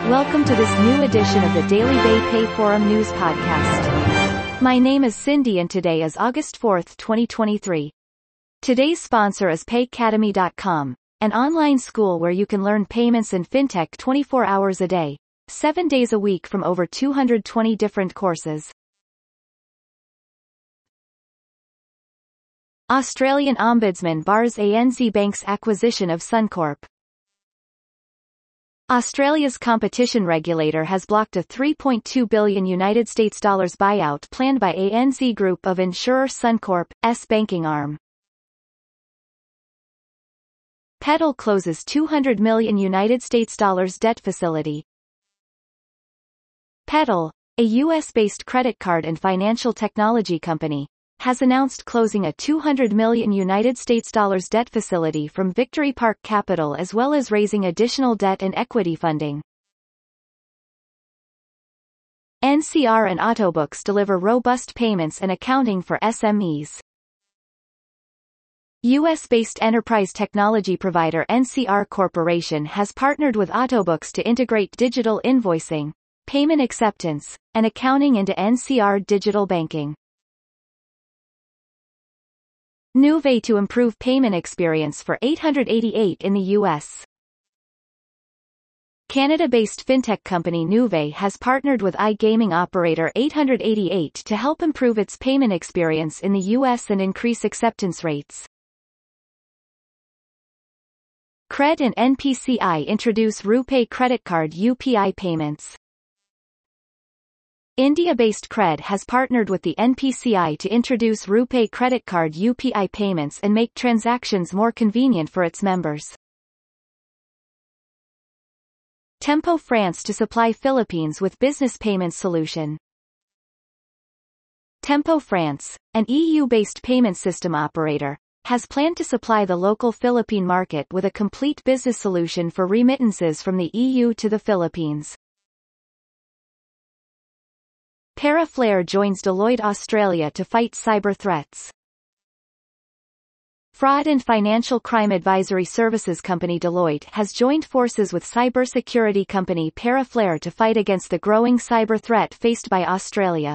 Welcome to this new edition of the Daily Bay Pay Forum News Podcast. My name is Cindy and today is August 4th, 2023. Today's sponsor is Paycademy.com, an online school where you can learn payments and fintech 24 hours a day, 7 days a week from over 220 different courses. Australian Ombudsman bars ANZ Bank's acquisition of Suncorp. Australia's competition regulator has blocked a $3.2 billion buyout planned by ANZ Group of insurer Suncorp's banking arm. Petal closes $200 million debt facility. Petal, a US-based credit card and financial technology company, has announced closing a $200 million debt facility from Victory Park Capital as well as raising additional debt and equity funding. NCR and Autobooks deliver robust payments and accounting for SMEs. US-based enterprise technology provider NCR Corporation has partnered with Autobooks to integrate digital invoicing, payment acceptance, and accounting into NCR digital banking. Nuvei to improve payment experience for 888 in the U.S. Canada-based fintech company Nuvei has partnered with iGaming operator 888 to help improve its payment experience in the U.S. and increase acceptance rates. Cred and NPCI introduce RuPay credit card UPI payments. India-based Cred has partnered with the NPCI to introduce RuPay credit card UPI payments and make transactions more convenient for its members. Tempo France to supply Philippines with business payments solution. Tempo France, an EU-based payment system operator, has planned to supply the local Philippine market with a complete business solution for remittances from the EU to the Philippines. Paraflare joins Deloitte Australia to fight cyber threats. Fraud and financial crime advisory services company Deloitte has joined forces with cybersecurity company Paraflare to fight against the growing cyber threat faced by Australia.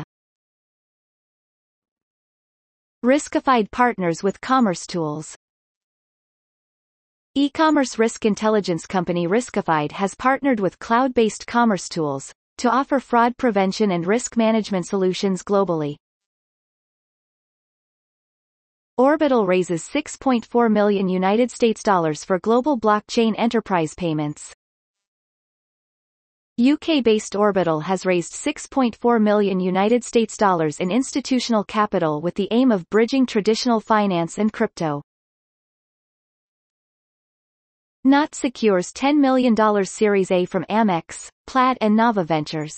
Riskified partners with Commerce Tools. E-commerce risk intelligence company Riskified has partnered with cloud-based Commerce Tools to offer fraud prevention and risk management solutions globally. Orbital raises $6.4 million for global blockchain enterprise payments. UK-based Orbital has raised $6.4 million in institutional capital with the aim of bridging traditional finance and crypto. Knot secures $10 million Series A from Amex, Plaid and Nava Ventures.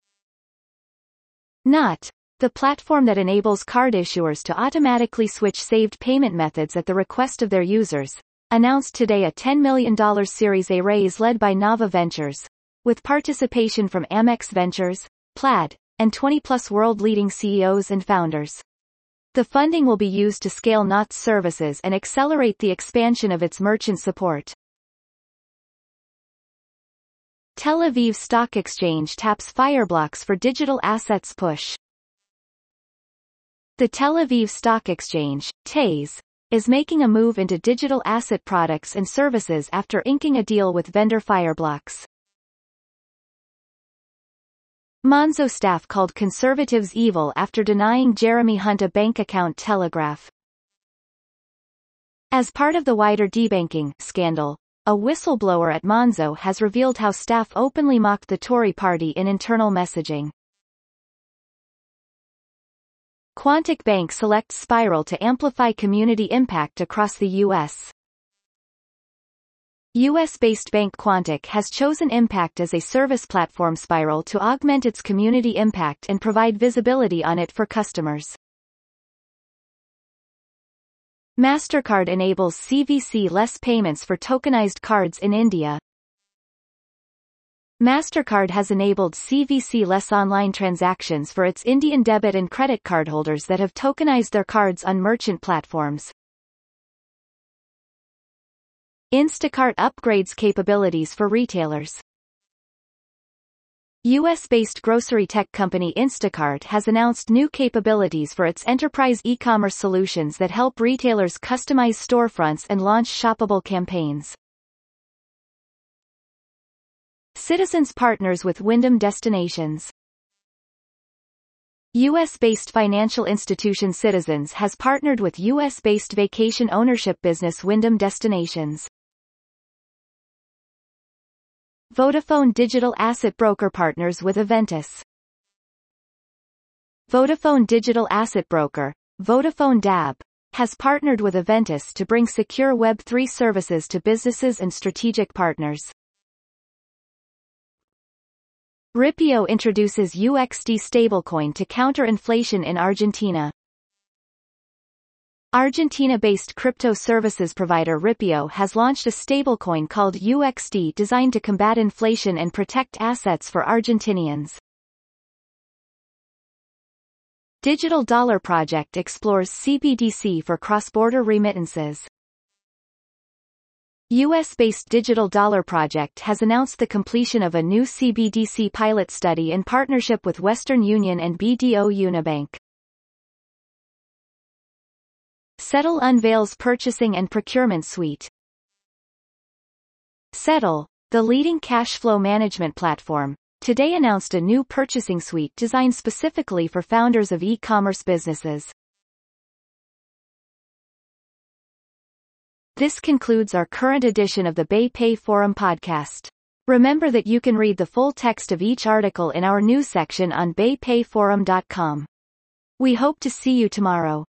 Knot, the platform that enables card issuers to automatically switch saved payment methods at the request of their users, announced today a $10 million Series A raise led by Nava Ventures, with participation from Amex Ventures, Plaid, and 20-plus world-leading CEOs and founders. The funding will be used to scale Knot's services and accelerate the expansion of its merchant support. Tel Aviv Stock Exchange taps Fireblocks for digital assets push. The Tel Aviv Stock Exchange, TASE, is making a move into digital asset products and services after inking a deal with vendor Fireblocks. Monzo staff called conservatives evil after denying Jeremy Hunt a bank account. Telegraph. As part of the wider debanking scandal, a whistleblower at Monzo has revealed how staff openly mocked the Tory party in internal messaging. Quantic Bank selects Spiral to amplify community impact across the U.S. U.S.-based bank Quantic has chosen Impact as a service platform Spiral to augment its community impact and provide visibility on it for customers. MasterCard enables CVC-less payments for tokenized cards in India. MasterCard has enabled CVC-less online transactions for its Indian debit and credit card holders that have tokenized their cards on merchant platforms. Instacart upgrades capabilities for retailers. US-based grocery tech company Instacart has announced new capabilities for its enterprise e-commerce solutions that help retailers customize storefronts and launch shoppable campaigns. Citizens partners with Wyndham Destinations. U.S.-based financial institution Citizens has partnered with U.S.-based vacation ownership business Wyndham Destinations. Vodafone Digital Asset Broker partners with Aventus. Vodafone Digital Asset Broker, Vodafone DAB, has partnered with Aventus to bring secure Web3 services to businesses and strategic partners. Ripio introduces UXD stablecoin to counter inflation in Argentina. Argentina-based crypto services provider Ripio has launched a stablecoin called UXD designed to combat inflation and protect assets for Argentinians. Digital Dollar Project explores CBDC for cross-border remittances. US-based Digital Dollar Project has announced the completion of a new CBDC pilot study in partnership with Western Union and BDO Unibank. Settle unveils purchasing and procurement suite. Settle, the leading cash flow management platform, today announced a new purchasing suite designed specifically for founders of e-commerce businesses. This concludes our current edition of the BayPay Forum podcast. Remember that you can read the full text of each article in our news section on baypayforum.com. We hope to see you tomorrow.